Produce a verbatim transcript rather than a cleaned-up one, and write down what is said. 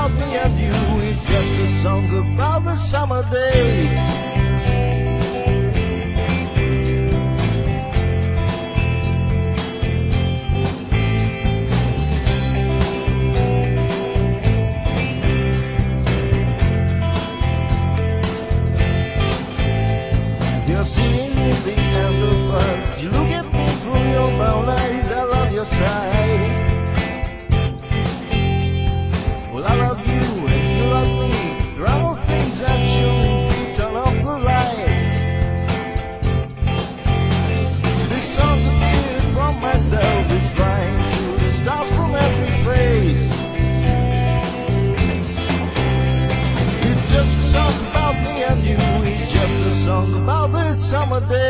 about me and you. It's just a song about the summer days. You're seeing in the end of us. You look at me through your brown eyes. I love your side. Well, I love you and you love me. There are more things that surely turn off the light. This song appeared from myself is flying through the stars from every phrase. It's just a song about me and you. It's just a song about this summer day.